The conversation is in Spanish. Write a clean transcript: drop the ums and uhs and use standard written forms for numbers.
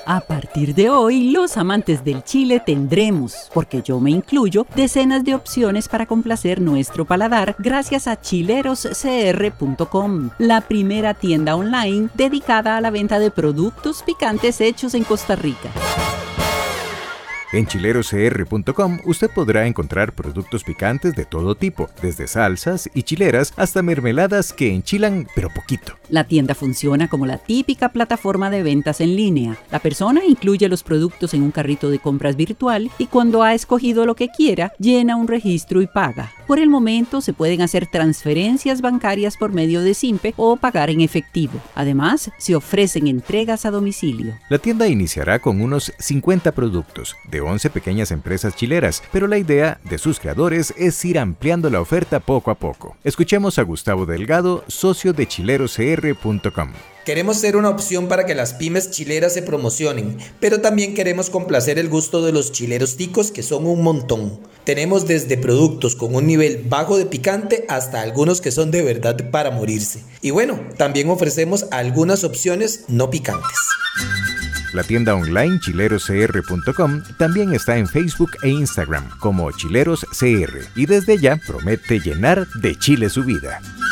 A partir de hoy, los amantes del chile tendremos, porque yo me incluyo, decenas de opciones para complacer nuestro paladar gracias a chileroscr.com, la primera tienda online dedicada a la venta de productos picantes hechos en Costa Rica. En chileroscr.com usted podrá encontrar productos picantes de todo tipo, desde salsas y chileras hasta mermeladas que enchilan pero poquito. La tienda funciona como la típica plataforma de ventas en línea. La persona incluye los productos en un carrito de compras virtual y cuando ha escogido lo que quiera, llena un registro y paga. Por el momento se pueden hacer transferencias bancarias por medio de Simpe o pagar en efectivo. Además, se ofrecen entregas a domicilio. La tienda iniciará con unos 50 productos de 11 pequeñas empresas chileras, pero la idea de sus creadores es ir ampliando la oferta poco a poco. Escuchemos a Gustavo Delgado, socio de chileroscr.com. Queremos ser una opción para que las pymes chileras se promocionen, pero también queremos complacer el gusto de los chileros ticos, que son un montón. Tenemos desde productos con un nivel bajo de picante hasta algunos que son de verdad para morirse. Y bueno, también ofrecemos algunas opciones no picantes. La tienda online chileroscr.com también está en Facebook e Instagram como chileroscr y desde ya promete llenar de chile su vida.